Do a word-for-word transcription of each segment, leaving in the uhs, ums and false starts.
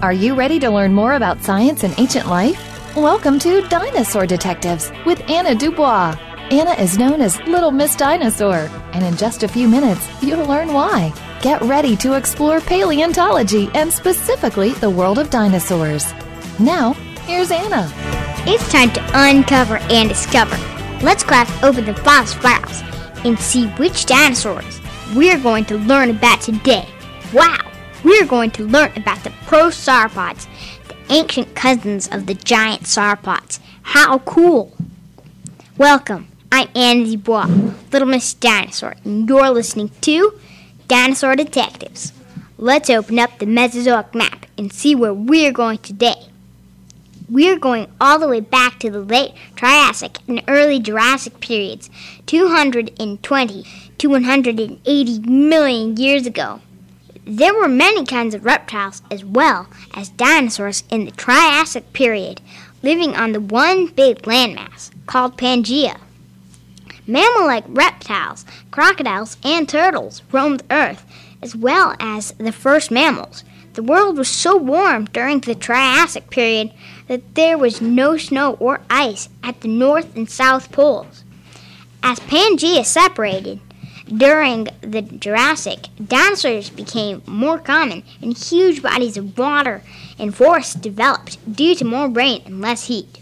Are you ready to learn more about science and ancient life? Welcome to Dinosaur Detectives with Anna Dubois. Anna is known as Little Miss Dinosaur, and in just a few minutes, you'll learn why. Get ready to explore paleontology and specifically the world of dinosaurs. Now, here's Anna. It's time to uncover and discover. Let's crack open the fossil files and see which dinosaurs we're going to learn about today. Wow! We're going to learn about the prosauropods, the ancient cousins of the giant sauropods. How cool! Welcome, I'm Anna Dubois, Little Miss Dinosaur, and you're listening to Dinosaur Detectives. Let's open up the Mesozoic map and see where we're going today. We're going all the way back to the late Triassic and early Jurassic periods, two hundred twenty to one hundred eighty million years ago. There were many kinds of reptiles as well as dinosaurs in the Triassic period, living on the one big landmass called Pangaea. Mammal-like reptiles, crocodiles, and turtles roamed Earth, as well as the first mammals. The world was so warm during the Triassic period that there was no snow or ice at the North and South poles. As Pangaea separated during the Jurassic, dinosaurs became more common and huge bodies of water and forests developed due to more rain and less heat.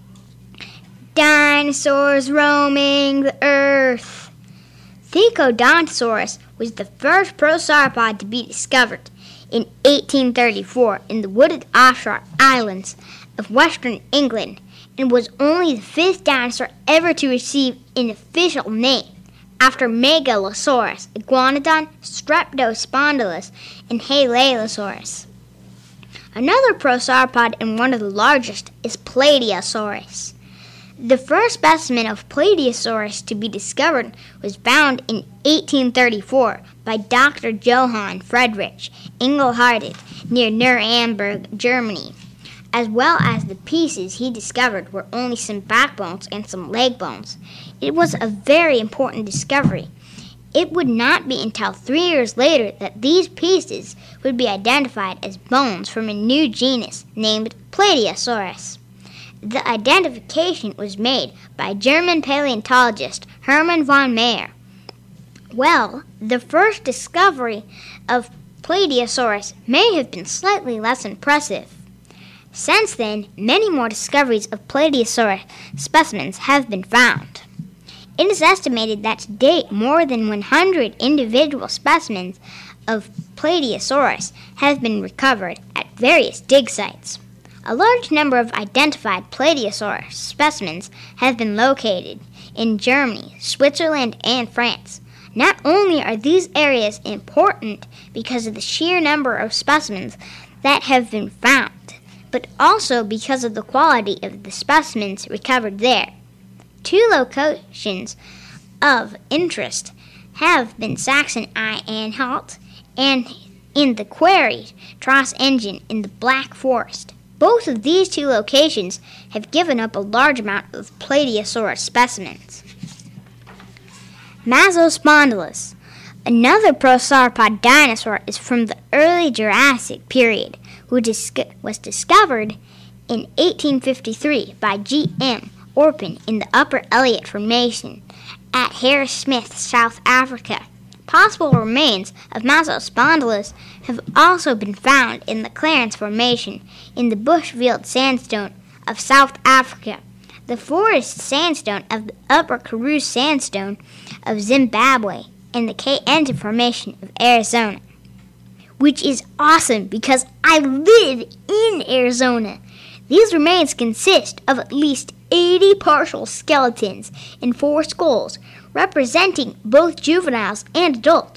Dinosaurs roaming the earth. Theodontosaurus was the first prosauropod to be discovered in eighteen thirty-four in the wooded offshore islands of western England, and was only the fifth dinosaur ever to receive an official name, after Megalosaurus, Iguanodon, Streptospondylus, and Halalosaurus. Another prosauropod and one of the largest is Plateosaurus. The first specimen of Plateosaurus to be discovered was found in eighteen thirty-four by Doctor Johann Friedrich Engelhardt near Nuremberg, Germany. As well as the pieces he discovered were only some backbones and some leg bones. It was a very important discovery. It would not be until three years later that these pieces would be identified as bones from a new genus named Plateosaurus. The identification was made by German paleontologist Hermann von Meyer. Well, the first discovery of Plateosaurus may have been slightly less impressive. Since then, many more discoveries of Plateosaurus specimens have been found. It is estimated that to date more than one hundred individual specimens of Plateosaurus have been recovered at various dig sites. A large number of identified Plateosaurus specimens have been located in Germany, Switzerland, and France. Not only are these areas important because of the sheer number of specimens that have been found, but also because of the quality of the specimens recovered there. Two locations of interest have been Sachsen-Anhalt and in the quarry Tross Engine in the Black Forest. Both of these two locations have given up a large amount of Plateosaurus specimens. Mesospondylus. Another prosauropod dinosaur is from the early Jurassic period, who dis- was discovered in eighteen fifty-three by G M Orpen in the Upper Elliott Formation at Harrismith, South Africa. Possible remains of Mesospondylus have also been found in the Clarence Formation in the Bushveld Sandstone of South Africa, the Forest Sandstone of the Upper Karoo Sandstone of Zimbabwe, and the Kayenta Formation of Arizona. Which is awesome because I live in Arizona. These remains consist of at least eighty partial skeletons and four skulls, representing both juveniles and adults.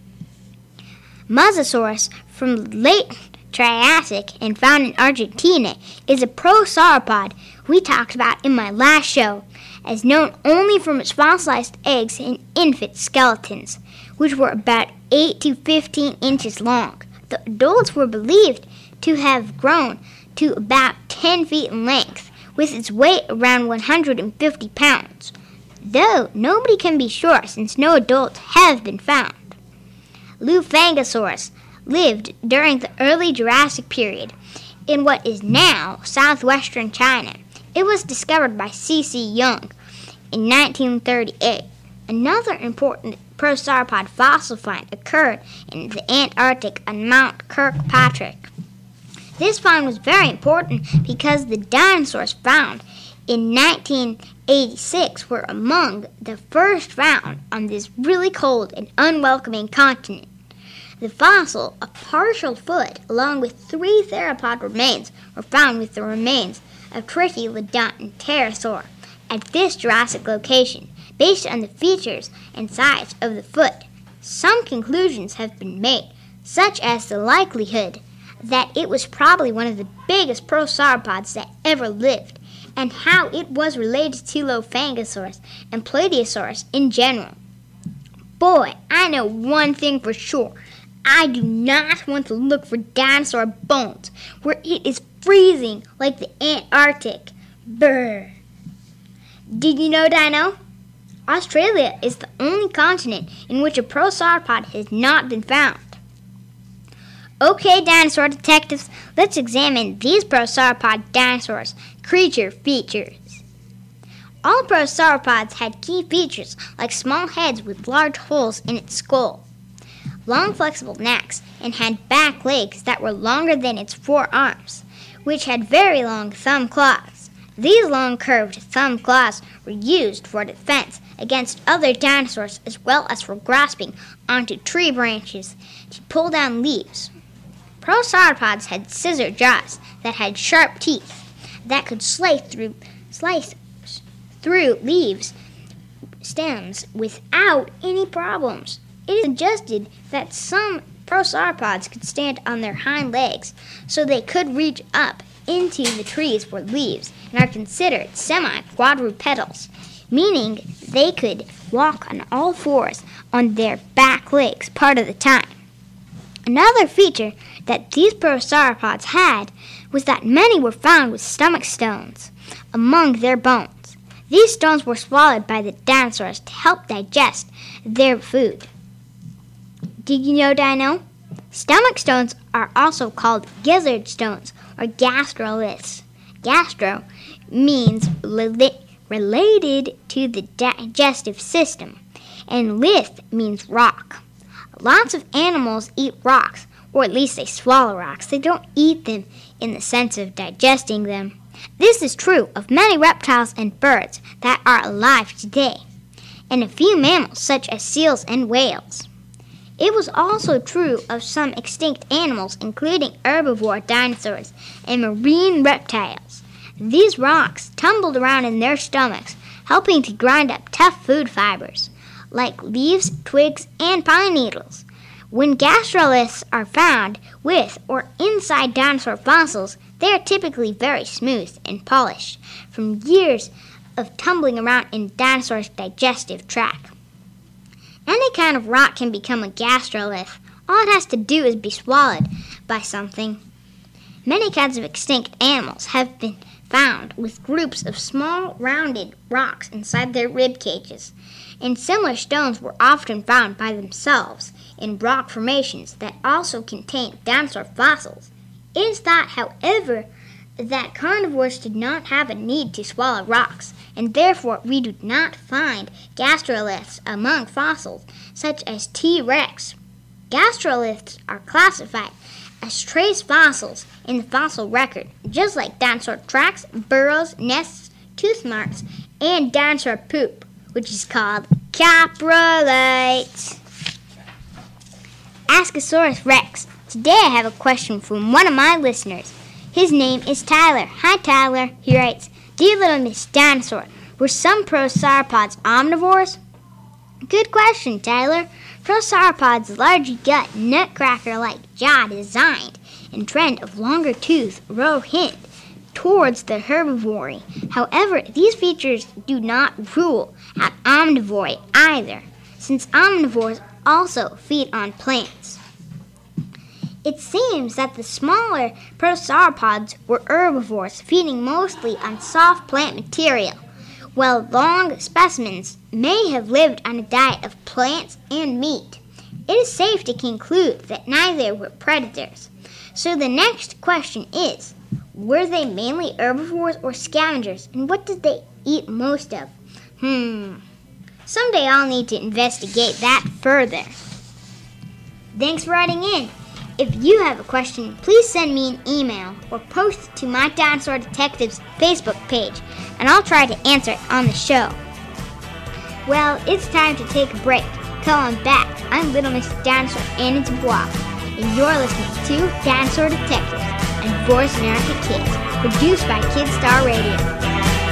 Mosasaurus from the late Triassic and found in Argentina is a prosauropod we talked about in my last show, as known only from its fossilized eggs and infant skeletons, which were about eight to fifteen inches long. The adults were believed to have grown to about ten feet in length, with its weight around one hundred fifty pounds, though nobody can be sure since no adults have been found. Luffangosaurus. lived during the early Jurassic period in what is now southwestern China. It was discovered by C C Young in nineteen thirty-eight. Another important prosauropod fossil find occurred in the Antarctic on Mount Kirkpatrick. This find was very important because the dinosaurs found in nineteen eighty-six were among the first found on this really cold and unwelcoming continent. The fossil, a partial foot, along with three theropod remains, were found with the remains of Trichielodont pterosaur at this Jurassic location. Based on the features and size of the foot, some conclusions have been made, such as the likelihood that it was probably one of the biggest prosauropods that ever lived, and how it was related to Lophangosaurus and Plateosaurus in general. Boy, I know one thing for sure. I do not want to look for dinosaur bones where it is freezing like the Antarctic. Brr. Did you know, Dino? Australia is the only continent in which a prosauropod has not been found. Okay, dinosaur detectives, let's examine these prosauropod dinosaurs' creature features. All prosauropods had key features like small heads with large holes in its skull, long flexible necks, and had back legs that were longer than its forearms, which had very long thumb claws. These long curved thumb claws were used for defense against other dinosaurs as well as for grasping onto tree branches to pull down leaves. Prosauropods had scissor jaws that had sharp teeth that could slice through, slice through leaves stems without any problems. It is suggested that some prosauropods could stand on their hind legs so they could reach up into the trees for leaves and are considered semi-quadrupedals, meaning they could walk on all fours on their back legs part of the time. Another feature that these prosauropods had was that many were found with stomach stones among their bones. These stones were swallowed by the dinosaurs to help digest their food. Did you know, Dino? Stomach stones are also called gizzard stones or gastroliths. Gastro means rela- related to the digestive system, and lith means rock. Lots of animals eat rocks, or at least they swallow rocks. They don't eat them in the sense of digesting them. This is true of many reptiles and birds that are alive today, and a few mammals such as seals and whales. It was also true of some extinct animals, including herbivore dinosaurs and marine reptiles. These rocks tumbled around in their stomachs, helping to grind up tough food fibers, like leaves, twigs, and pine needles. When gastroliths are found with or inside dinosaur fossils, they are typically very smooth and polished from years of tumbling around in dinosaurs' digestive tract. Any kind of rock can become a gastrolith. All it has to do is be swallowed by something. Many kinds of extinct animals have been found with groups of small, rounded rocks inside their rib cages, and similar stones were often found by themselves in rock formations that also contain dinosaur fossils. It is thought, however, that carnivores did not have a need to swallow rocks, and therefore we do not find gastroliths among fossils, such as T. rex. Gastroliths are classified as trace fossils in the fossil record, just like dinosaur tracks, burrows, nests, tooth marks, and dinosaur poop, which is called coprolite. Askosaurus rex. Today I have a question from one of my listeners. His name is Tyler. Hi, Tyler. He writes, Dear Little Miss Dinosaur, were some prosauropods omnivores? Good question, Tyler. Prosauropods' large gut, nutcracker-like jaw designed and trend of longer tooth row hint towards the herbivory. However, these features do not rule out omnivory either, since omnivores also feed on plants. It seems that the smaller prosauropods were herbivores, feeding mostly on soft plant material, while long specimens may have lived on a diet of plants and meat. it is safe to conclude that neither were predators. So the next question is, were they mainly herbivores or scavengers, and what did they eat most of? Hmm. Someday I'll need to investigate that further. Thanks for writing in. If you have a question, please send me an email or post it to my Dinosaur Detectives Facebook page, and I'll try to answer it on the show. Well, it's time to take a break. Till I'm back, I'm Little Miss Dinosaur Anna Dubois, and you're listening to Dinosaur Detectives and Voice America Kids, produced by Kidstar Radio.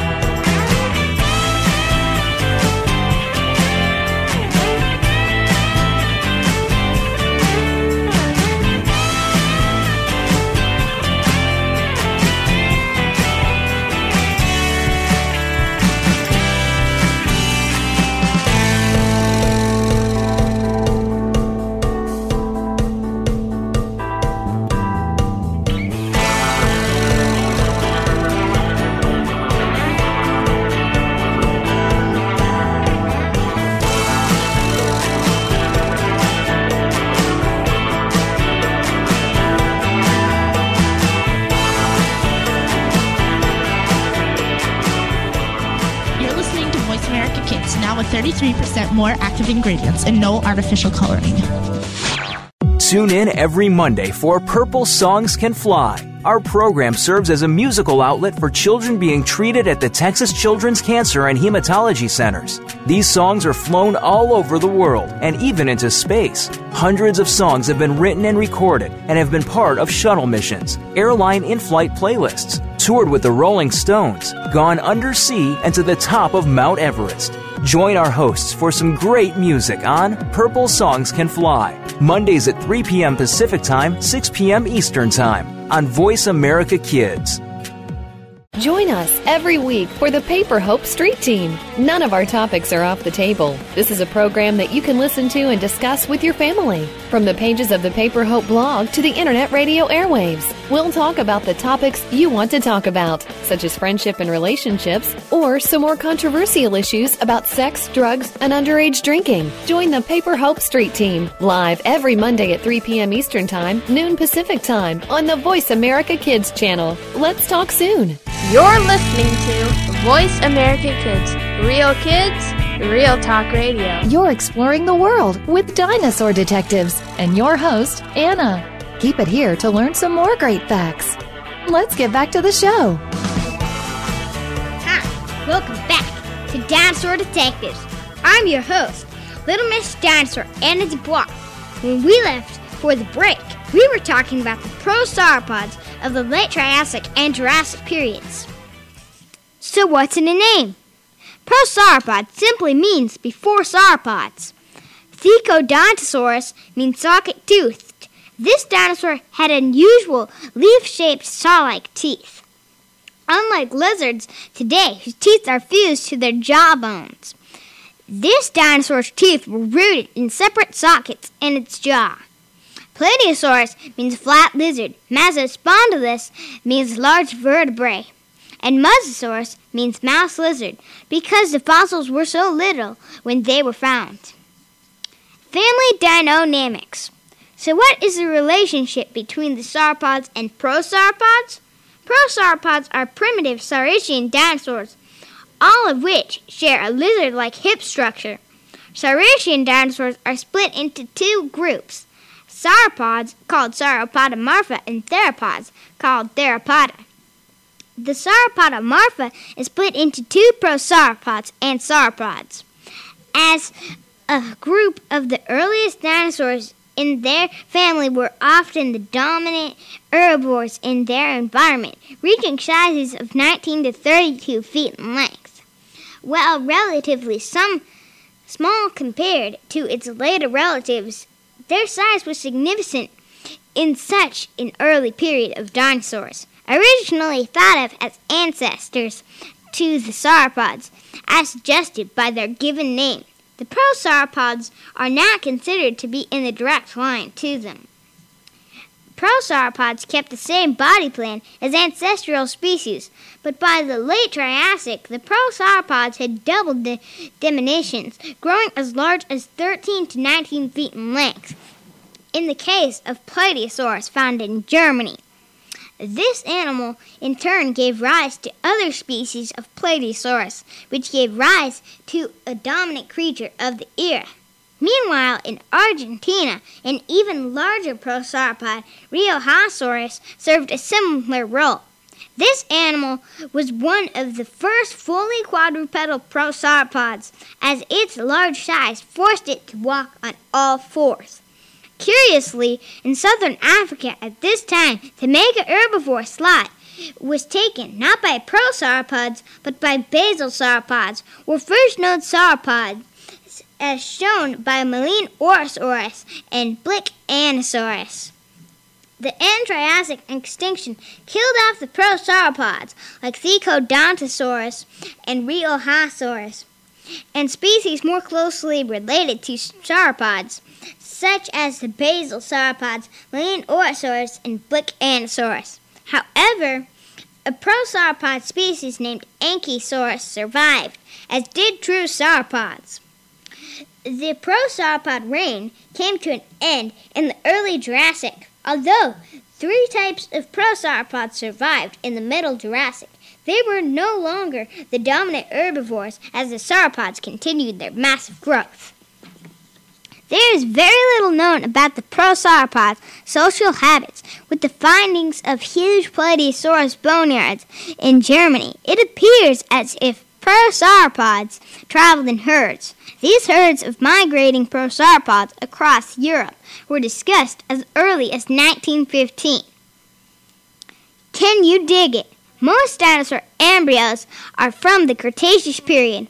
thirty-three percent more active ingredients and no artificial coloring. Tune in every Monday for Purple Songs Can Fly. Our program serves as a musical outlet for children being treated at the Texas Children's Cancer and Hematology Centers. These songs are flown all over the world and even into space. Hundreds of songs have been written and recorded and have been part of shuttle missions, airline in-flight playlists, toured with the Rolling Stones, gone undersea and to the top of Mount Everest. Join our hosts for some great music on Purple Songs Can Fly, Mondays at three p.m. Pacific Time, six p.m. Eastern Time, on Voice America Kids. Join us every week for the Paper Hope Street Team. None of our topics are off the table. This is a program that you can listen to and discuss with your family. From the pages of the Paper Hope blog to the internet radio airwaves, we'll talk about the topics you want to talk about, such as friendship and relationships, or some more controversial issues about sex, drugs, and underage drinking. Join the Paper Hope Street Team live every Monday at three p.m. Eastern Time, noon Pacific Time on the Voice America Kids channel. Let's talk soon. You're listening to Voice America Kids. Real kids, real talk radio. You're exploring the world with Dinosaur Detectives and your host, Anna. Keep it here to learn some more great facts. Let's get back to the show. Hi, welcome back to Dinosaur Detectives. I'm your host, Little Miss Dinosaur Anna Dubois. When we left for the break, we were talking about the prosauropods of the late Triassic and Jurassic periods. So what's in a name? Prosauropod simply means before sauropods. Thecodontosaurus means socket-toothed. This dinosaur had unusual leaf-shaped saw-like teeth. Unlike lizards today, whose teeth are fused to their jaw bones. This dinosaur's teeth were rooted in separate sockets in its jaw. Plateosaurus means flat lizard, Mastospondylus means large vertebrae, and Mosasaurus means mouse lizard, because the fossils were so little when they were found. Family dynamics. So what is the relationship between the sauropods and prosauropods? Prosauropods are primitive Saurischian dinosaurs, all of which share a lizard-like hip structure. Saurischian dinosaurs are split into two groups. Sauropods, called Sauropodomorpha, and theropods, called Theropoda. The Sauropodomorpha is split into two prosauropods and sauropods. As a group of the earliest dinosaurs in their family were often the dominant herbivores in their environment, reaching sizes of nineteen to thirty-two feet in length. While relatively some small compared to its later relatives, their size was significant in such an early period of dinosaurs, originally thought of as ancestors to the sauropods, as suggested by their given name. The prosauropods are not considered to be in a direct line to them. prosauropods kept the same body plan as ancestral species, but by the late Triassic, the prosauropods had doubled the dimensions, growing as large as thirteen to nineteen feet in length. In the case of Plateosaurus found in Germany, this animal in turn gave rise to other species of Plateosaurus, which gave rise to a dominant creature of the era. Meanwhile, in Argentina, an even larger prosauropod, Riojasaurus, served a similar role. This animal was one of the first fully quadrupedal prosauropods, as its large size forced it to walk on all fours. Curiously, in southern Africa at this time, the mega herbivore slot was taken not by prosauropods, but by basal-sauropods, or first known sauropods, as shown by Melaneorosaurus and Blickanosaurus. The end Triassic extinction killed off the prosauropods like Thecodontosaurus and Riojasaurus, and species more closely related to sauropods, such as the basal sauropods Melaneorosaurus and Blickanosaurus. However, a prosauropod species named Ankylosaurus survived, as did true sauropods. The prosauropod reign came to an end in the early Jurassic. Although three types of prosauropods survived in the middle Jurassic, they were no longer the dominant herbivores as the sauropods continued their massive growth. There is very little known about the prosauropods' social habits, with the findings of huge Plateosaurus boneyards in Germany. It appears as if prosauropods traveled in herds. These herds of migrating prosauropods across Europe were discussed as early as nineteen fifteen. Can you dig it? Most dinosaur embryos are from the Cretaceous period,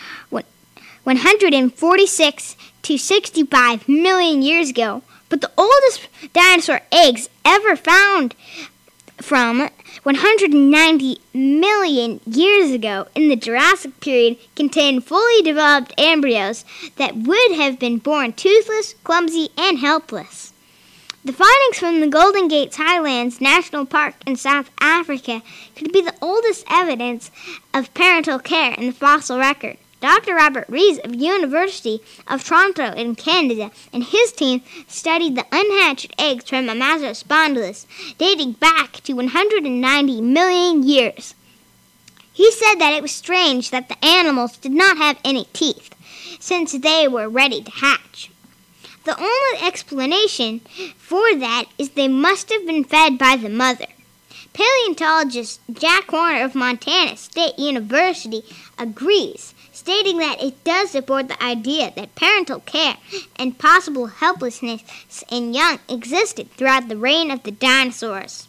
one hundred forty-six to sixty-five million years ago, but the oldest dinosaur eggs ever found from one hundred ninety million years ago in the Jurassic period contain fully developed embryos that would have been born toothless, clumsy, and helpless. The findings from the Golden Gates Highlands National Park in South Africa could be the oldest evidence of parental care in the fossil record. Doctor Robert Rees of University of Toronto in Canada and his team studied the unhatched eggs from Amazospondylus dating back to one hundred ninety million years. He said that it was strange that the animals did not have any teeth, since they were ready to hatch. The only explanation for that is they must have been fed by the mother. Paleontologist Jack Horner of Montana State University agrees, stating that it does support the idea that parental care and possible helplessness in young existed throughout the reign of the dinosaurs.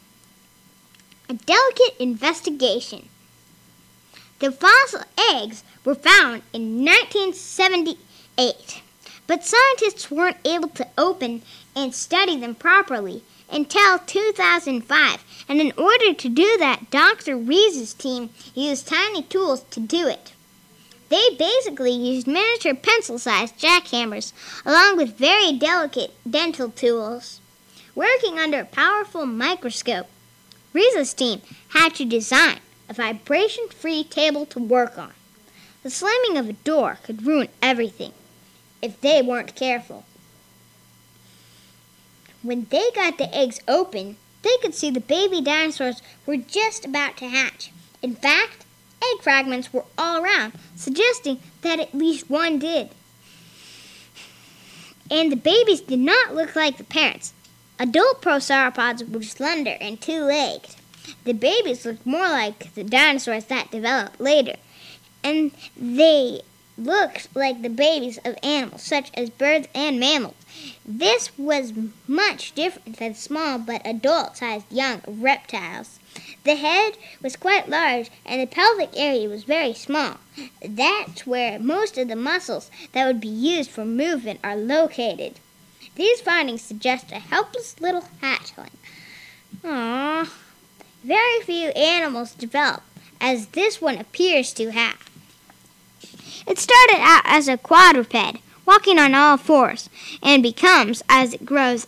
A delicate investigation. The fossil eggs were found in nineteen seventy-eight, but scientists weren't able to open and study them properly until two thousand five, and in order to do that, Doctor Rees' team used tiny tools to do it. They basically used miniature pencil-sized jackhammers along with very delicate dental tools. Working under a powerful microscope, Rees' team had to design a vibration-free table to work on. The slamming of a door could ruin everything if they weren't careful. When they got the eggs open, they could see the baby dinosaurs were just about to hatch. In fact, egg fragments were all around, suggesting that at least one did. And the babies did not look like the parents. Adult prosauropods were slender and two-legged. The babies looked more like the dinosaurs that developed later, and they looked like the babies of animals such as birds and mammals. This was much different than small but adult-sized young reptiles. The head was quite large and the pelvic area was very small. That's where most of the muscles that would be used for movement are located. These findings suggest a helpless little hatchling. Aww. Very few animals develop, as this one appears to have. It started out as a quadruped, walking on all fours, and becomes as it grows up.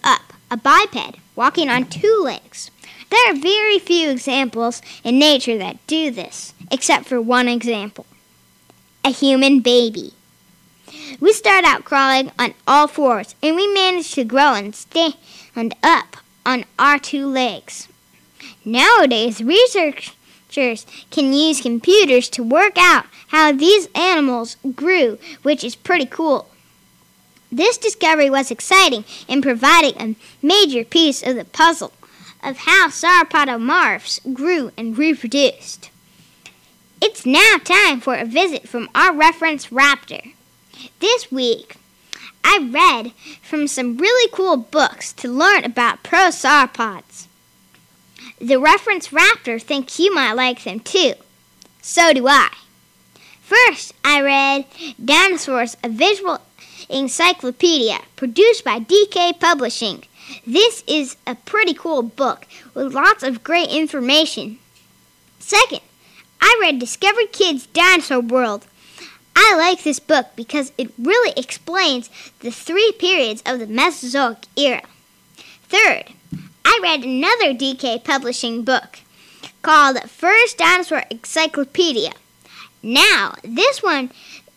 a biped walking on two legs. There are very few examples in nature that do this, except for one example. A human baby. We start out crawling on all fours, and we manage to grow and stand up on our two legs. Nowadays, researchers can use computers to work out how these animals grew, which is pretty cool. This discovery was exciting and provided a major piece of the puzzle of how sauropodomorphs grew and reproduced. It's now time for a visit from our reference raptor. This week, I read from some really cool books to learn about prosauropods. The reference raptor thinks you might like them too. So do I. First, I read Dinosaurs, a Visual Encyclopedia, produced by D K Publishing. This is a pretty cool book with lots of great information. Second, I read Discovery Kids' Dinosaur World. I like this book because it really explains the three periods of the Mesozoic era. Third, I read another D K Publishing book called First Dinosaur Encyclopedia. Now, this one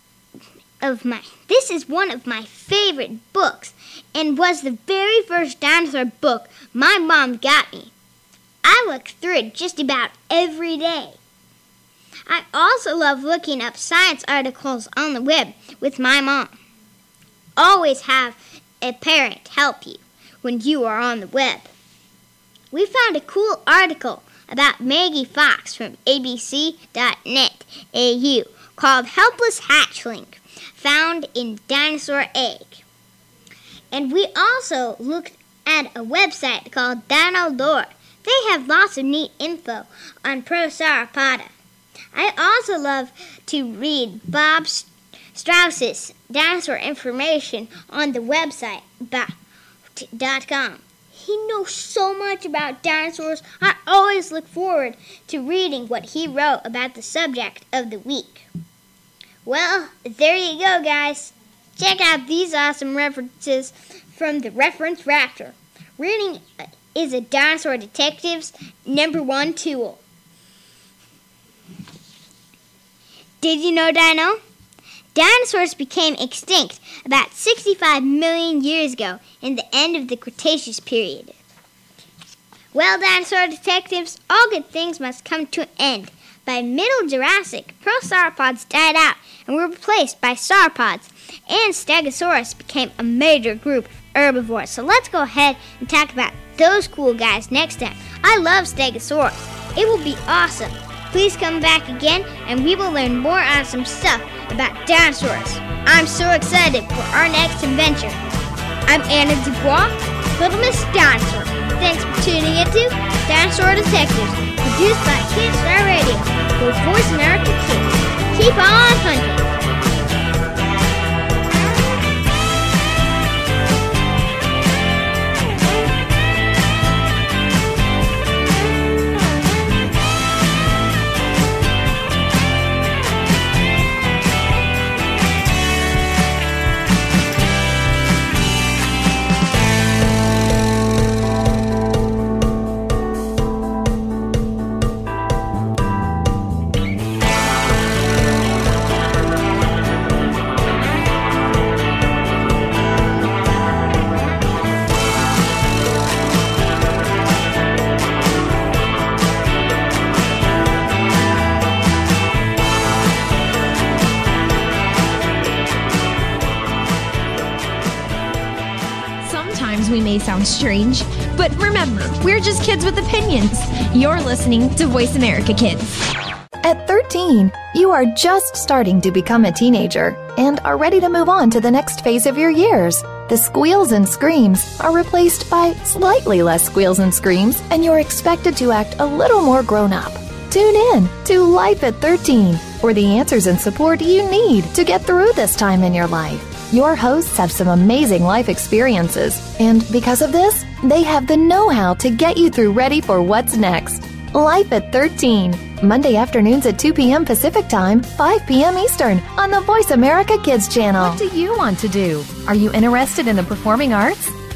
of my this is one of my favorite books and was the very first dinosaur book my mom got me. I look through it just about every day. I also love looking up science articles on the web with my mom. Always have a parent help you when you are on the web. We found a cool article about Maggie Fox from A B C dot net A U called Helpless Hatchling, found in Dinosaur Egg. And we also looked at a website called Dino Lore. They have lots of neat info on Prosauropoda. I also love to read Bob Strauss's dinosaur information on the website dot com. He knows so much about dinosaurs. I always look forward to reading what he wrote about the subject of the week. Well, there you go, guys. Check out these awesome references from the Reference Raptor. Reading is a Dinosaur Detective's number one tool. Did you know, Dino? Dinosaurs became extinct about sixty-five million years ago in the end of the Cretaceous period. Well, dinosaur detectives, all good things must come to an end. By Middle Jurassic, prosauropods died out and were replaced by sauropods, and Stegosaurus became a major group of herbivores. So let's go ahead and talk about those cool guys next time. I love Stegosaurus. It will be awesome. Please come back again, and we will learn more awesome stuff about dinosaurs. I'm so excited for our next adventure. I'm Anna Dubois, Little Miss Dinosaur. Thanks for tuning into Dinosaur Detectives, produced by Kidstar Radio for Voice America Kids. Keep on hunting. We may sound strange, but remember, we're just kids with opinions. You're listening to Voice America Kids. At thirteen, you are just starting to become a teenager and are ready to move on to the next phase of your years. The squeals and screams are replaced by slightly less squeals and screams, and you're expected to act a little more grown up. Tune in to Life at thirteen for the answers and support you need to get through this time in your life. Your hosts have some amazing life experiences, and because of this, they have the know-how to get you through ready for what's next. Life at thirteen, Monday afternoons at two p.m. Pacific Time, five p.m. Eastern, on the Voice America Kids channel. What do you want to do? Are you interested in the performing arts?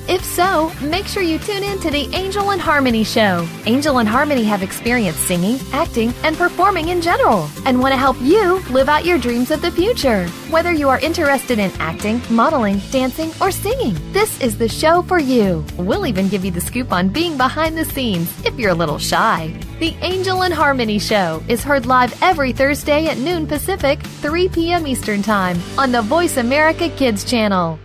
If so, make sure you tune in to the Angel and Harmony Show. Angel and Harmony have experience singing, acting, and performing in general, and want to help you live out your dreams of the future. Whether you are interested in acting, modeling, dancing, or singing, this is the show for you. We'll even give you the scoop on being behind the scenes if you're a little shy. The Angel and Harmony Show is heard live every Thursday at noon Pacific, three p.m. Eastern Time on the Voice America Kids channel.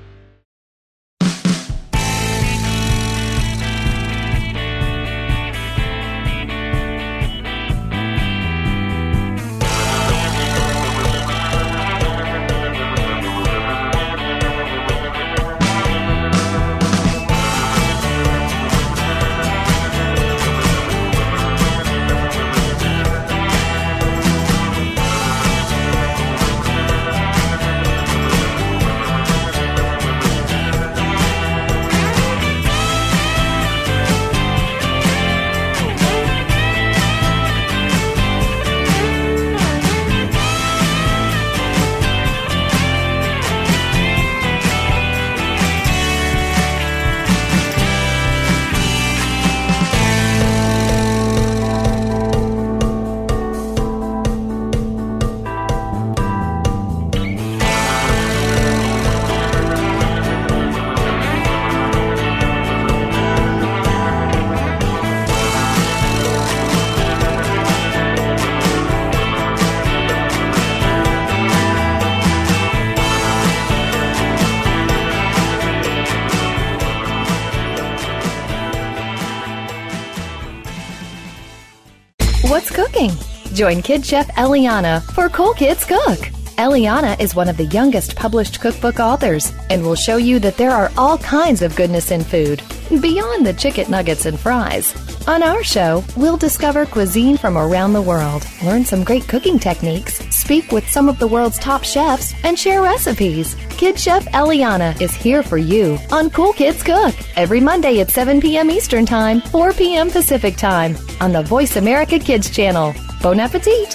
What's cooking? Join Kid Chef Eliana for Cool Kids Cook. Eliana is one of the youngest published cookbook authors and will show you that there are all kinds of goodness in food, beyond the chicken nuggets and fries. On our show, we'll discover cuisine from around the world, learn some great cooking techniques, speak with some of the world's top chefs, and share recipes. Kid Chef Eliana is here for you on Cool Kids Cook every Monday at seven p.m. Eastern Time, four p.m. Pacific Time on the Voice America Kids channel. Bon appetit!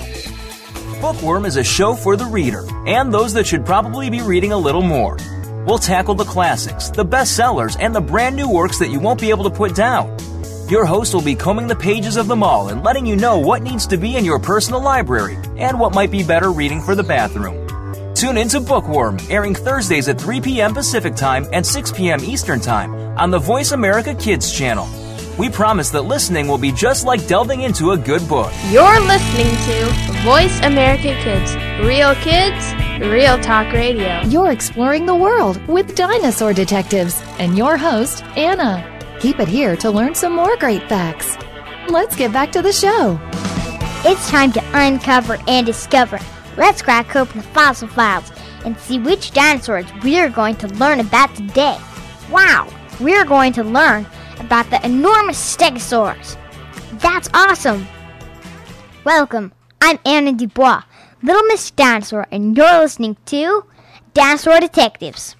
Bookworm is a show for the reader and those that should probably be reading a little more. We'll tackle the classics, the bestsellers, and the brand new works that you won't be able to put down. Your host will be combing the pages of them all and letting you know what needs to be in your personal library and what might be better reading for the bathroom. Tune in to Bookworm, airing Thursdays at three p.m. Pacific Time and six p.m. Eastern Time on the Voice America Kids channel. We promise that listening will be just like delving into a good book. You're listening to Voice America Kids. Real kids, real talk radio. You're exploring the world with Dinosaur Detectives and your host, Anna. Keep it here to learn some more great facts. Let's get back to the show. It's time to uncover and discover. Let's crack open the fossil files and see which dinosaurs we're going to learn about today. Wow, we're going to learn about the enormous stegosaurs. That's awesome! Welcome, I'm Anna Dubois, Little Miss Dinosaur, and you're listening to Dinosaur Detectives.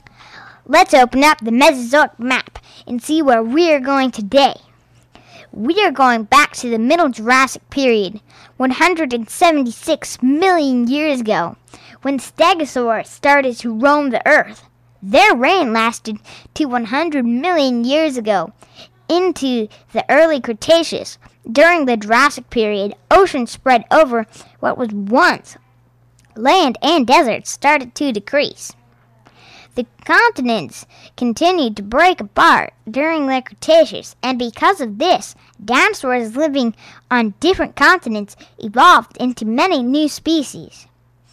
Let's open up the Mesozoic map and see where we're going today. We are going back to the Middle Jurassic period, one hundred seventy-six million years ago, when stegosaurs started to roam the earth. Their reign lasted to one hundred million years ago, into the early Cretaceous. During the Jurassic period, oceans spread over what was once land, and deserts started to decrease. The continents continued to break apart during the Cretaceous, and because of this, dinosaurs living on different continents evolved into many new species.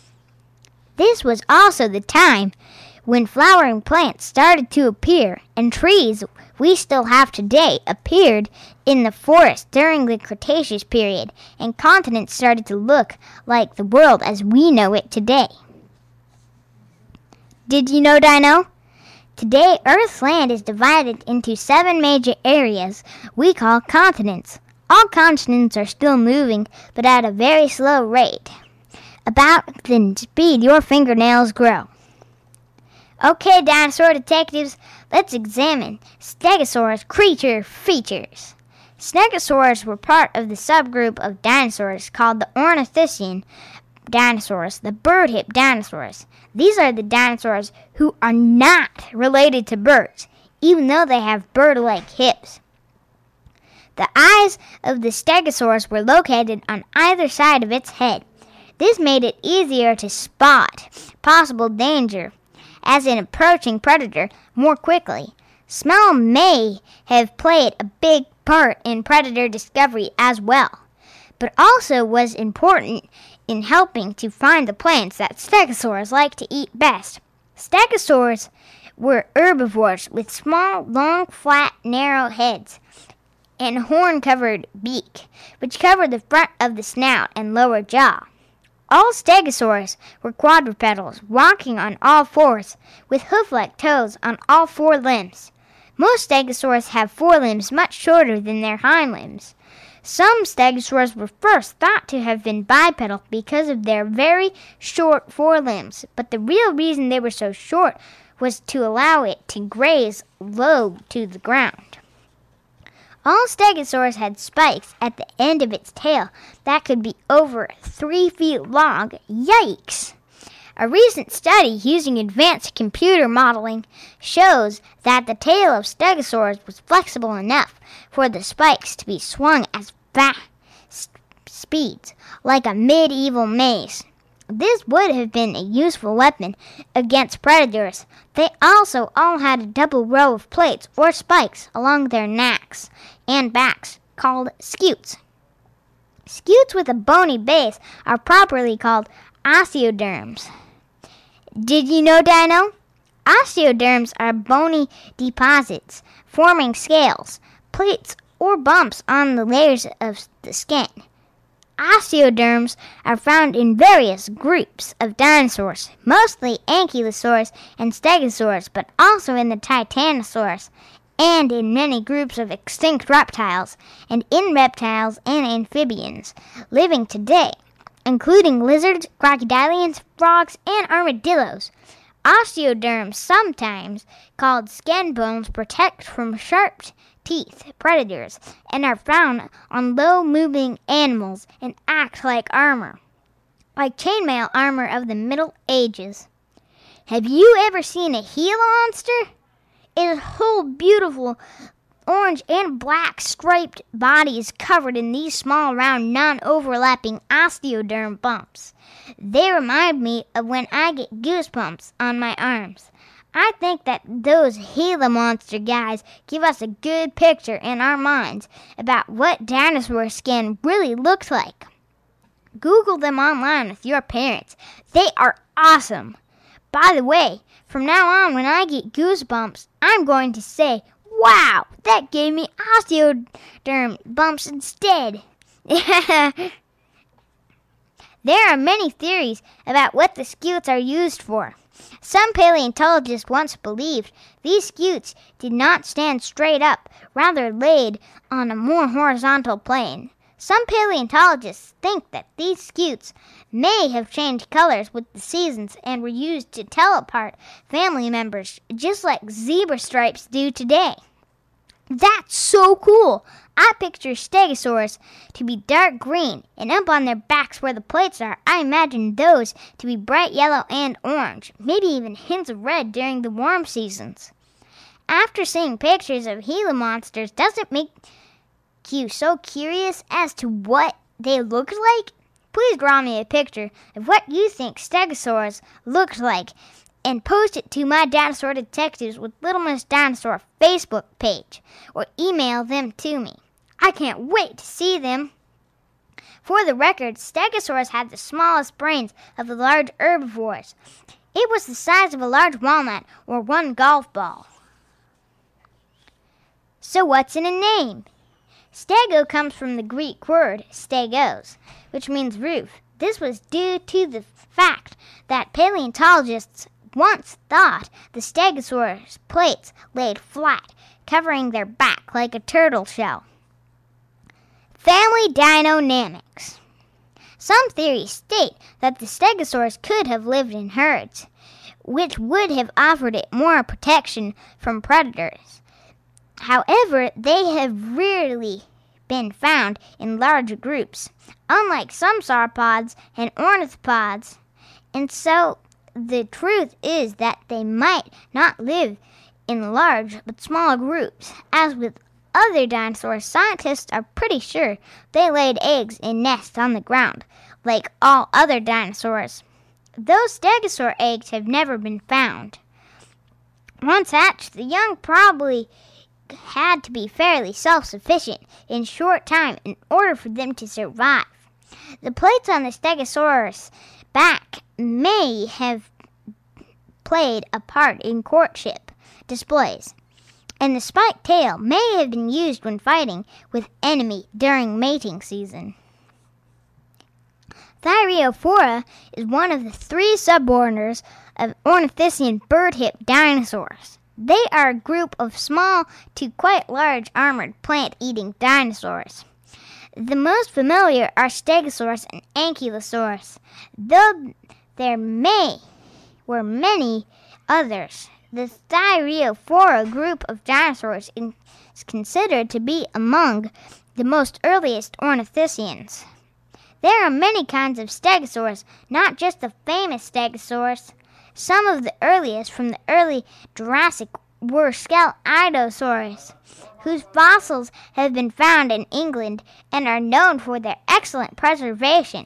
This was also the time when flowering plants started to appear, and trees we still have today appeared in the forest during the Cretaceous period, and continents started to look like the world as we know it today. Did you know, Dino? Today, Earth's land is divided into seven major areas we call continents. All continents are still moving, but at a very slow rate, about the speed your fingernails grow. Okay, Dinosaur Detectives, let's examine Stegosaurus creature features. Stegosaurs were part of the subgroup of dinosaurs called the Ornithischian dinosaurs, the bird-hipped dinosaurs. These are the dinosaurs who are not related to birds, even though they have bird-like hips. The eyes of the stegosaurus were located on either side of its head. This made it easier to spot possible danger as an approaching predator more quickly. Smell may have played a big part in predator discovery as well, but also was important in helping to find the plants that stegosaurs like to eat best. Stegosaurs were herbivores with small, long, flat, narrow heads and horn-covered beak, which covered the front of the snout and lower jaw. All stegosaurs were quadrupedals, walking on all fours, with hoof-like toes on all four limbs. Most stegosaurs have forelimbs much shorter than their hind limbs. Some stegosaurs were first thought to have been bipedal because of their very short forelimbs, but the real reason they were so short was to allow it to graze low to the ground. All stegosaurs had spikes at the end of its tail that could be over three feet long. Yikes! A recent study using advanced computer modeling shows that the tail of stegosaurs was flexible enough for the spikes to be swung as fast speeds, like a medieval mace. This would have been a useful weapon against predators. They also all had a double row of plates or spikes along their necks and backs called scutes. Scutes with a bony base are properly called osteoderms. Did you know, Dino? Osteoderms are bony deposits forming scales, plates, or bumps on the layers of the skin. Osteoderms are found in various groups of dinosaurs, mostly ankylosaurs and stegosaurs, but also in the titanosaurs, and in many groups of extinct reptiles, and in reptiles and amphibians living today, including lizards, crocodilians, frogs, and armadillos. Osteoderms, sometimes called skin bones, protect from sharp teeth predators and are found on low-moving animals and act like armor, like chainmail armor of the Middle Ages. Have you ever seen a Gila monster? Its whole beautiful orange and black striped body is covered in these small, round, non-overlapping osteoderm bumps. They remind me of when I get goosebumps on my arms. I think that those Gila monster guys give us a good picture in our minds about what dinosaur skin really looks like. Google them online with your parents. They are awesome. By the way, from now on when I get goosebumps, I'm going to say, "Wow, that gave me osteoderm bumps instead." There are many theories about what the scutes are used for. Some paleontologists once believed these scutes did not stand straight up, rather laid on a more horizontal plane. Some paleontologists think that these scutes may have changed colors with the seasons and were used to tell apart family members, just like zebra stripes do today. That's so cool! I picture stegosaurs to be dark green, and up on their backs where the plates are, I imagine those to be bright yellow and orange, maybe even hints of red during the warm seasons. After seeing pictures of Gila monsters, does it make you so curious as to what they looked like? Please draw me a picture of what you think stegosaurs looked like and post it to my Dinosaur Detectives with Little Miss Dinosaur Facebook page, or email them to me. I can't wait to see them. For the record, stegosaurs had the smallest brains of the large herbivores. It was the size of a large walnut or one golf ball. So what's in a name? Stego comes from the Greek word stegos, which means roof. This was due to the fact that paleontologists once thought the stegosaurus plates laid flat, covering their back like a turtle shell. Family dynamics. Some theories state that the stegosaurus could have lived in herds, which would have offered it more protection from predators. However, they have rarely been found in large groups, unlike some sauropods and ornithopods, and so the truth is that they might not live in large but small groups. As with other dinosaurs, scientists are pretty sure they laid eggs in nests on the ground, like all other dinosaurs. Those stegosaur eggs have never been found. Once hatched, the young probably had to be fairly self-sufficient in short time in order for them to survive. The plates on the Stegosaurus back may have played a part in courtship displays, and the spiked tail may have been used when fighting with enemy during mating season. Thyreophora is one of the three suborders of ornithischian bird-hipped dinosaurs. They are a group of small to quite large armored plant-eating dinosaurs. The most familiar are Stegosaurus and Ankylosaurus, though there may were many others. The Thyreophora group of dinosaurs is considered to be among the most earliest ornithischians. There are many kinds of stegosaurs, not just the famous Stegosaurus. Some of the earliest from the early Jurassic were Scelidosaurus, whose fossils have been found in England and are known for their excellent preservation,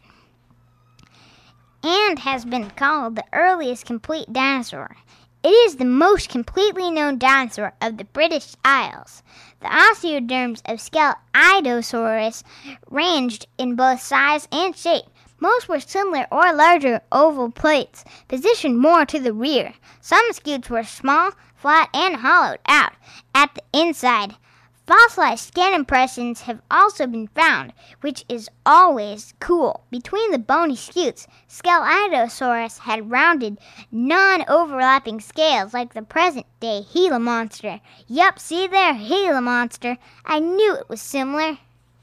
and has been called the earliest complete dinosaur. It is the most completely known dinosaur of the British Isles. The osteoderms of Scelidosaurus ranged in both size and shape. Most were similar or larger oval plates, positioned more to the rear. Some scutes were small, flat, and hollowed out at the inside. Fossilized skin impressions have also been found, which is always cool. Between the bony scutes, Scelidosaurus had rounded, non-overlapping scales like the present-day Gila monster. Yup, see there, Gila monster. I knew it was similar.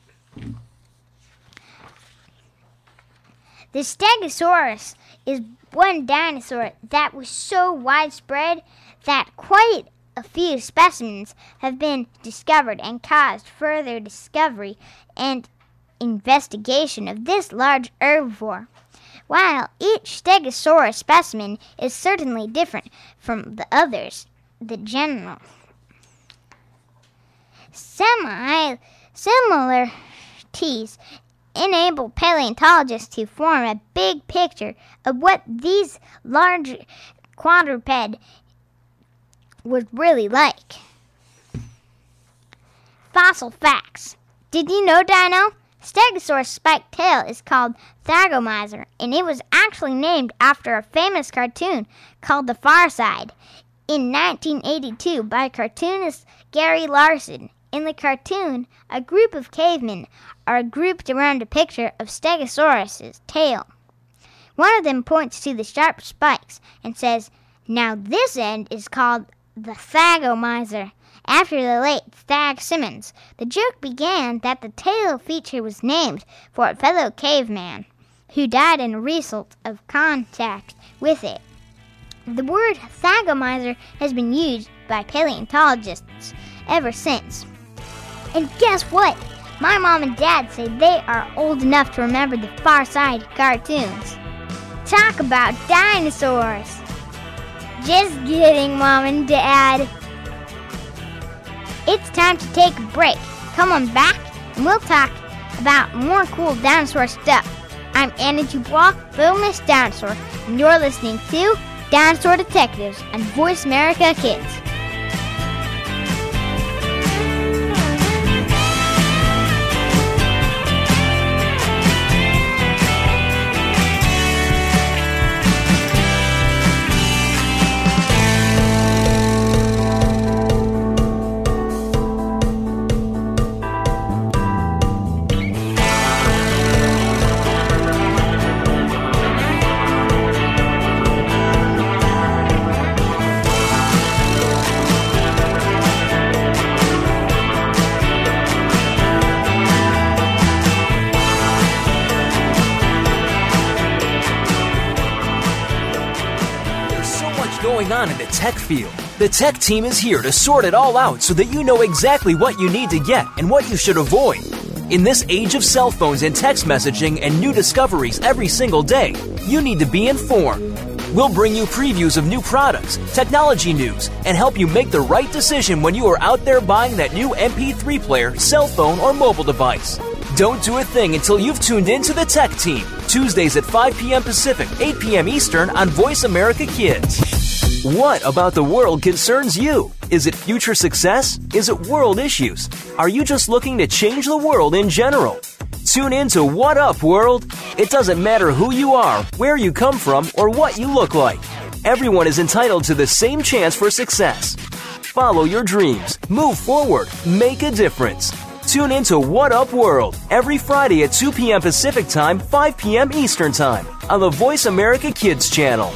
The Stegosaurus is one dinosaur that was so widespread that quite a few specimens have been discovered and caused further discovery and investigation of this large herbivore. While each Stegosaurus specimen is certainly different from the others, the general semi similarities enable paleontologists to form a big picture of what these large quadruped was really like. Fossil facts. Did you know, Dino? Stegosaurus' spiked tail is called Thagomizer, and it was actually named after a famous cartoon called The Far Side in nineteen eighty-two by cartoonist Gary Larson. In the cartoon, a group of cavemen are grouped around a picture of Stegosaurus' tail. One of them points to the sharp spikes and says, "Now this end is called the Thagomizer," after the late Thag Simmons. The joke began that the tail feature was named for a fellow caveman who died in a result of contact with it. The word Thagomizer has been used by paleontologists ever since. And guess what? My mom and dad say they are old enough to remember the Far Side cartoons. Talk about dinosaurs! Just kidding, Mom and Dad. It's time to take a break. Come on back and we'll talk about more cool dinosaur stuff. I'm Anna Dubois, Little Dinosaur, and you're listening to Dinosaur Detectives on Voice America Kids. On in the tech field. The tech team is here to sort it all out so that you know exactly what you need to get and what you should avoid. In this age of cell phones and text messaging and new discoveries every single day, you need to be informed. We'll bring you previews of new products, technology news, and help you make the right decision when you are out there buying that new M P three player, cell phone, or mobile device. Don't do a thing until you've tuned in to the Tech Team, Tuesdays at five p.m. Pacific, eight p.m. Eastern on Voice America Kids. What about the world concerns you? Is it future success? Is it world issues? Are you just looking to change the world in general? Tune in to What Up, World! It doesn't matter who you are, where you come from, or what you look like. Everyone is entitled to the same chance for success. Follow your dreams, move forward, make a difference. Tune in to What Up, World! Every Friday at two p.m. Pacific Time, five p.m. Eastern Time on the Voice America Kids channel.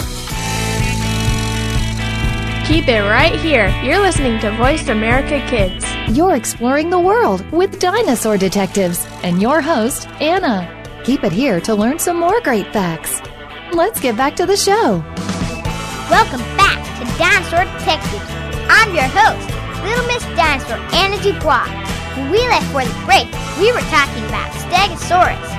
Keep it right here. You're listening to Voice America Kids. You're exploring the world with Dinosaur Detectives and your host, Anna. Keep it here to learn some more great facts. Let's get back to the show. Welcome back to Dinosaur Detectives. I'm your host, Little Miss Dinosaur, Anna Dubois. When we left for the break, we were talking about Stegosaurus.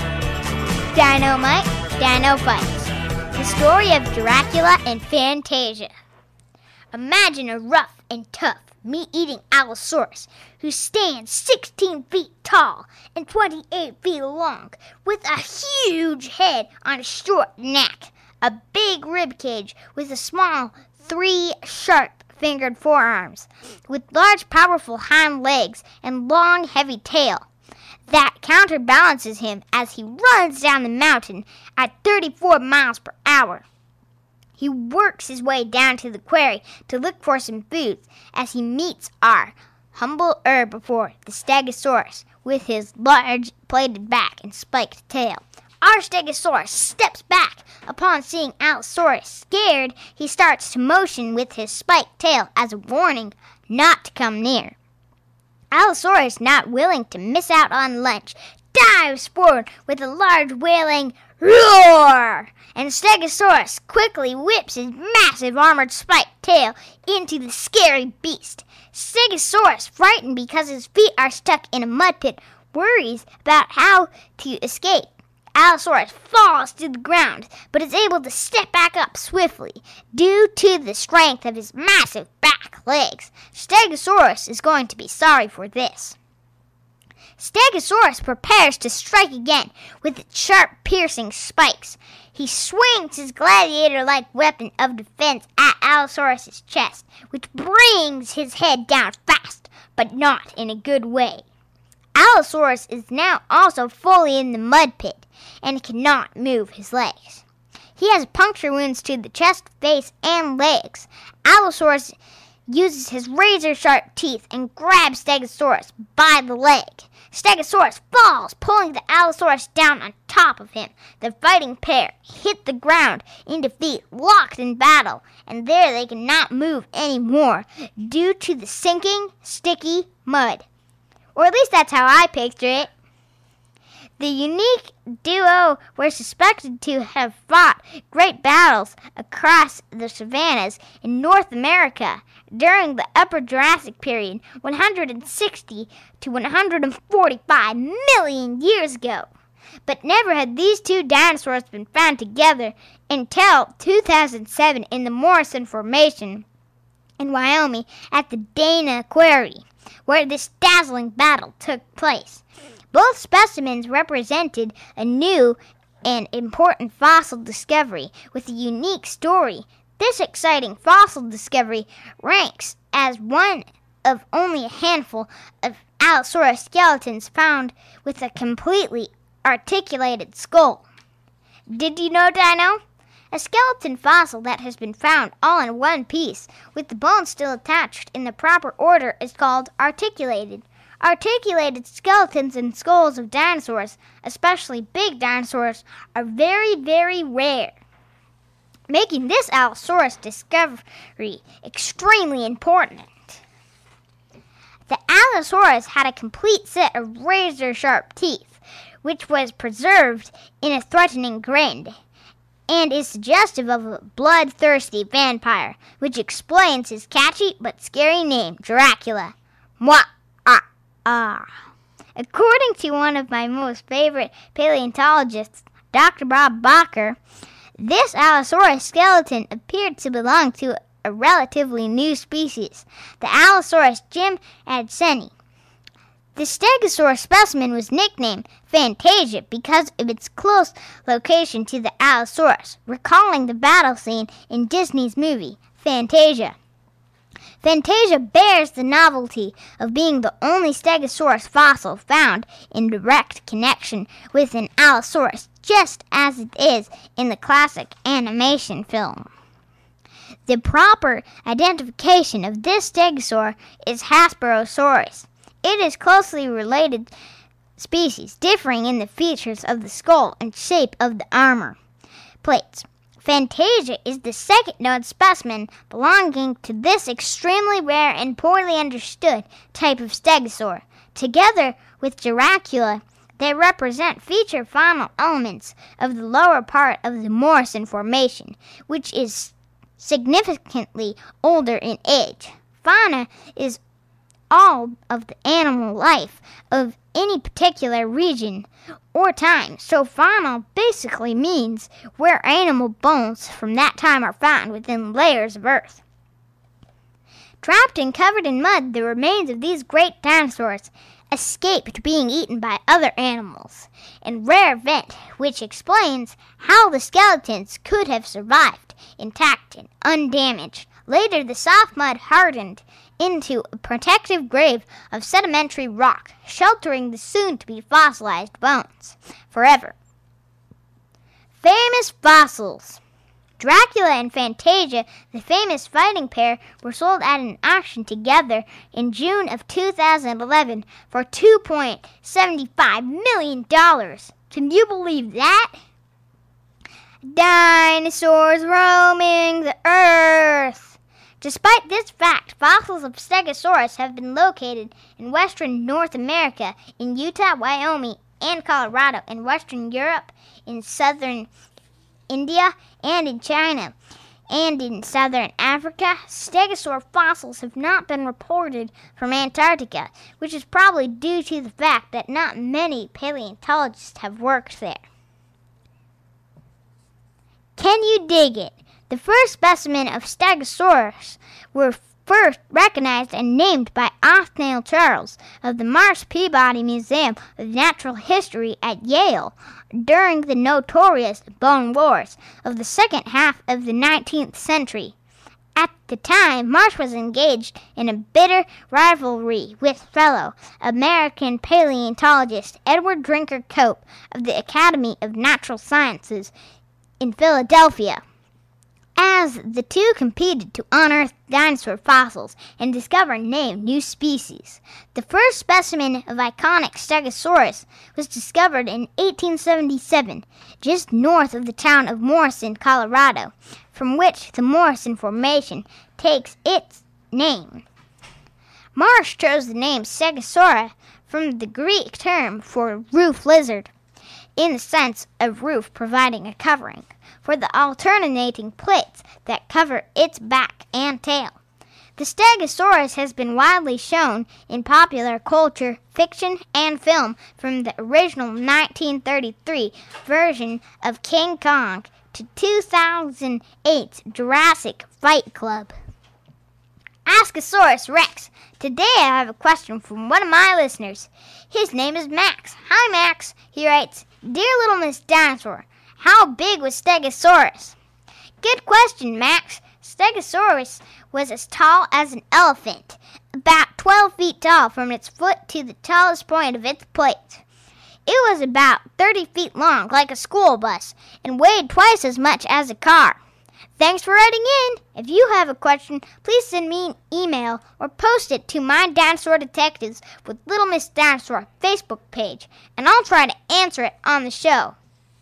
Dynamite, Dino Fights. The story of Dracula and Fantasia. Imagine a rough and tough meat-eating Allosaurus who stands sixteen feet tall and twenty-eight feet long with a huge head on a short neck, a big rib cage with a small three sharp-fingered forearms, with large powerful hind legs and long heavy tail that counterbalances him as he runs down the mountain at thirty-four miles per hour. He works his way down to the quarry to look for some food as he meets our humble herbivore, the Stegosaurus, with his large plated back and spiked tail. Our Stegosaurus steps back upon seeing Allosaurus. Scared, he starts to motion with his spiked tail as a warning not to come near. Allosaurus, not willing to miss out on lunch, dives forward with a large wailing roar, and Stegosaurus quickly whips his massive armored spiked tail into the scary beast. Stegosaurus, frightened because his feet are stuck in a mud pit, worries about how to escape. Allosaurus falls to the ground, but is able to step back up swiftly due to the strength of his massive back legs. Stegosaurus is going to be sorry for this. Stegosaurus prepares to strike again with its sharp, piercing spikes. He swings his gladiator-like weapon of defense at Allosaurus' chest, which brings his head down fast, but not in a good way. Allosaurus is now also fully in the mud pit and cannot move his legs. He has puncture wounds to the chest, face, and legs. Allosaurus uses his razor-sharp teeth and grabs Stegosaurus by the leg. Stegosaurus falls, pulling the Allosaurus down on top of him. The fighting pair hit the ground in defeat, locked in battle, and there they cannot move anymore due to the sinking, sticky mud. Or at least that's how I picture it. The unique duo were suspected to have fought great battles across the savannas in North America during the Upper Jurassic period, one hundred sixty to one hundred forty-five million years ago. But never had these two dinosaurs been found together until two thousand seven in the Morrison Formation in Wyoming at the Dana Quarry, where this dazzling battle took place. Both specimens represented a new and important fossil discovery with a unique story. This exciting fossil discovery ranks as one of only a handful of Allosaurus skeletons found with a completely articulated skull. Did you know, Dino? A skeleton fossil that has been found all in one piece, with the bones still attached in the proper order, is called articulated. Articulated skeletons and skulls of dinosaurs, especially big dinosaurs, are very, very rare, making this Allosaurus discovery extremely important. The Allosaurus had a complete set of razor-sharp teeth, which was preserved in a threatening grin, and is suggestive of a bloodthirsty vampire, which explains his catchy but scary name, Dracula. Mwah! Ah! Ah. According to one of my most favorite paleontologists, Doctor Bob Bacher, This Allosaurus skeleton appeared to belong to a relatively new species, the Allosaurus jim-adseni. The Stegosaurus specimen was nicknamed Fantasia because of its close location to the Allosaurus, recalling the battle scene in Disney's movie, Fantasia. Fantasia bears the novelty of being the only Stegosaurus fossil found in direct connection with an Allosaurus, just as it is in the classic animation film. The proper identification of this stegosaur is Hesperosaurus. It is closely related species, differing in the features of the skull and shape of the armor plates. Fantasia is the second known specimen belonging to this extremely rare and poorly understood type of stegosaur. Together with Giracula, they represent feature faunal elements of the lower part of the Morrison Formation, which is significantly older in age. Fauna is all of the animal life of any particular region or time, so faunal basically means where animal bones from that time are found within layers of earth. Trapped and covered in mud, the remains of these great dinosaurs escaped being eaten by other animals, a rare event which explains how the skeletons could have survived intact and undamaged. Later, the soft mud hardened into a protective grave of sedimentary rock, sheltering the soon-to-be fossilized bones forever. Famous fossils. Dracula and Fantasia, the famous fighting pair, were sold at an auction together in June of two thousand eleven for two point seven five million dollars. Can you believe that? Dinosaurs roaming the earth. Despite this fact, fossils of Stegosaurus have been located in western North America, in Utah, Wyoming, and Colorado, in western Europe, in southern India, and in China, and in southern Africa. Stegosaur fossils have not been reported from Antarctica, which is probably due to the fact that not many paleontologists have worked there. Can you dig it? The first specimen of Stegosaurus were first recognized and named by Othniel Charles of the Mars Peabody Museum of Natural History at Yale during the notorious Bone Wars of the second half of the nineteenth century. At the time, Marsh was engaged in a bitter rivalry with fellow American paleontologist Edward Drinker Cope of the Academy of Natural Sciences in Philadelphia, as the two competed to unearth dinosaur fossils and discover and name new species. The first specimen of iconic Stegosaurus was discovered in eighteen seventy-seven, just north of the town of Morrison, Colorado, from which the Morrison Formation takes its name. Marsh chose the name Stegosaura from the Greek term for roof lizard, in the sense of roof providing a covering for the alternating plates that cover its back and tail. The Stegosaurus has been widely shown in popular culture, fiction, and film, from the original nineteen thirty-three version of King Kong to two thousand eight's Jurassic Fight Club. Askosaurus Rex. Today I have a question from one of my listeners. His name is Max. Hi, Max. He writes, Dear Little Miss Dinosaur, how big was Stegosaurus? Good question, Max. Stegosaurus was as tall as an elephant, about twelve feet tall from its foot to the tallest point of its plate. It was about thirty feet long, like a school bus, and weighed twice as much as a car. Thanks for writing in. If you have a question, please send me an email or post it to my Dinosaur Detectives with Little Miss Dinosaur Facebook page, and I'll try to answer it on the show.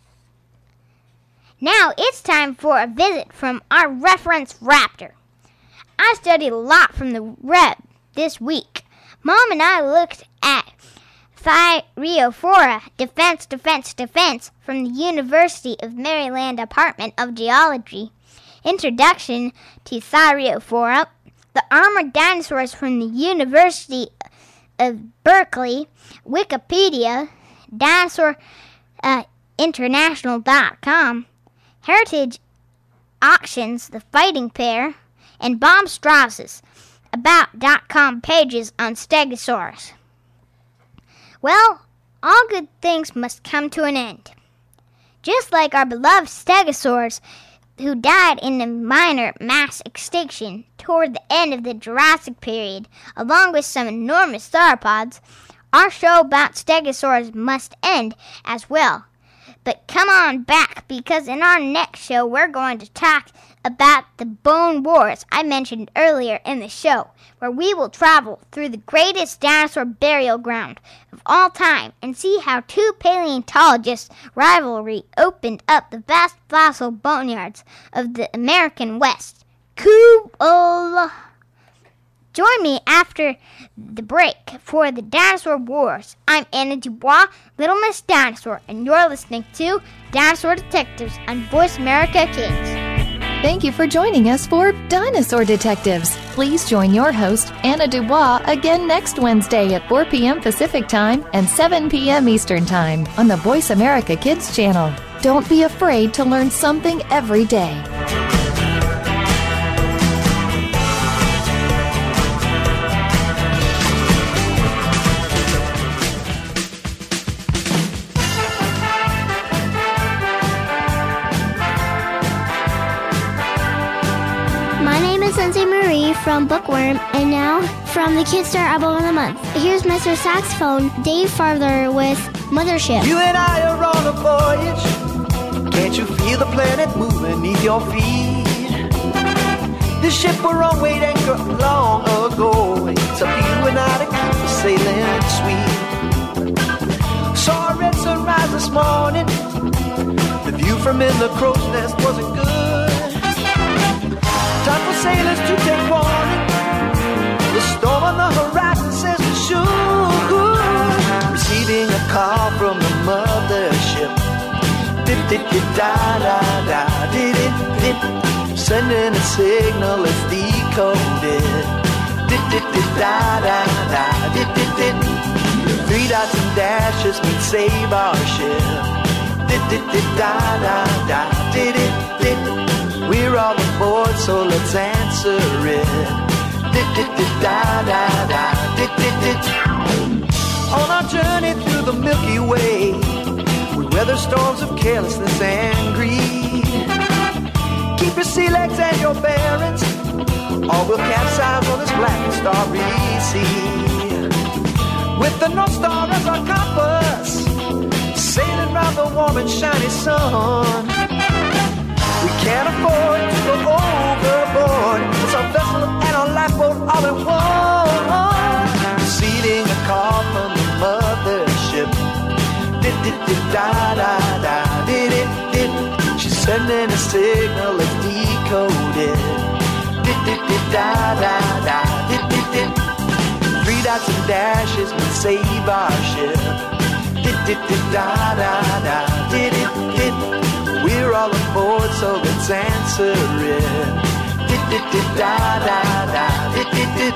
Now it's time for a visit from our reference raptor. I studied a lot from the web this week. Mom and I looked at Thyreophora defense, defense, defense from the University of Maryland Department of Geology. Introduction to Thyreophora, the armored dinosaurs from the University of Berkeley, Wikipedia, dinosaur international dot com, Heritage Auctions, The Fighting Pair, and Bob Strauss's About dot com pages on Stegosaurus. Well, all good things must come to an end. Just like our beloved Stegosaurus, who died in a minor mass extinction toward the end of the Jurassic period, along with some enormous sauropods, our show about Stegosaurus must end as well. But come on back, because in our next show we're going to talk about the Bone Wars I mentioned earlier in the show, where we will travel through the greatest dinosaur burial ground of all time and see how two paleontologists' rivalry opened up the vast fossil boneyards of the American West. Cool. Join me after the break for the Dinosaur Wars. I'm Anna Dubois, Little Miss Dinosaur, and you're listening to Dinosaur Detectives on Voice America Kids. Thank you for joining us for Dinosaur Detectives. Please join your host, Anna Dubois, again next Wednesday at four p.m. Pacific Time and seven p.m. Eastern Time on the Voice America Kids channel. Don't be afraid to learn something every day. Lindsay Marie from Bookworm, and now from the Kid Star Album of the Month. Here's Mister Saxophone, Dave Farther with Mothership. You and I are on a voyage. Can't you feel the planet moving beneath your feet? This ship we're on weighed anchor long ago. It's up to you and I to keep the sailing sweet. Saw a red sunrise this morning. The view from in the crow's nest wasn't good. Time for sailors to take warning. The storm on the horizon says we should. Receiving a call from the mothership. Dip-dip-dip-da-da-da, dip-dip-dip. Sending a signal, it's decoded. Dip-dip-dip-da-da-da, dip-dip-dip. Three dots and dashes mean save our ship. Dip-dip-dip-da-da-da, dip-dip-dip. We're all aboard, so let's answer it. Da-da-da-da-da, da-da-da. On our journey through the Milky Way, we weather storms of carelessness and greed. Keep your sea legs and your bearings, or we'll capsize on this black and starry sea. With the North Star as our compass, sailing round the warm and shiny sun. We can't afford to go overboard. It's our vessel and our lifeboat all in one. Receiving a call from the mothership. Did-did-did-da-da-da, did-it-did. She's sending a signal, it's decoded. Did-did-did-da-da-da, did-did-did. Three dots and dashes will save our ship. Did-did-did-da-da-da, did-it-did. We're all aboard, so let's answer it. Did-did-did-da-da-da, did-did-did.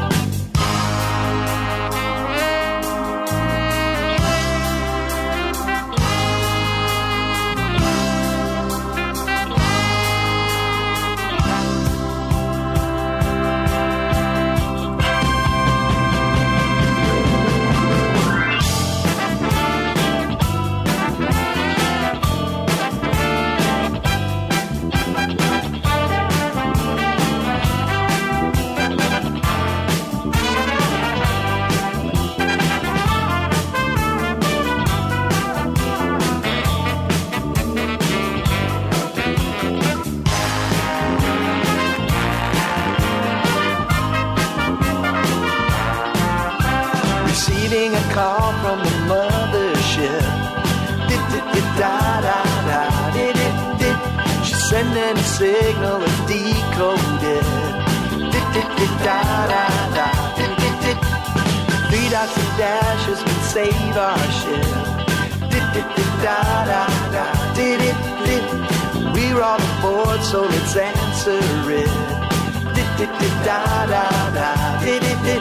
Call from the mothership. Did-did-did-da-da-da, did-it-did. She's sending a signal, it's decoded. Did-did-did-da-da-da, did-it-did. Three dots and dashes will save our ship. Did-did-did-da-da-da, did-it-did. We're all aboard, so let's answer it. Did-did-did-da-da-da, did-it-did.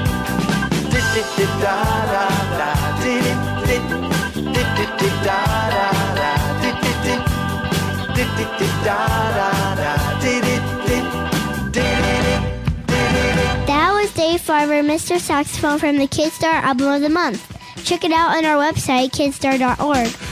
Did-did-did-da-da-da, did-it-did. Did-did-did-da-da-da, did-it-did. Did-did-did. da da da, did it, did, did it, did it. That was Dave Farber, Mister Saxophone from the Kidstar Album of the Month. Check it out on our website, kidstar dot org.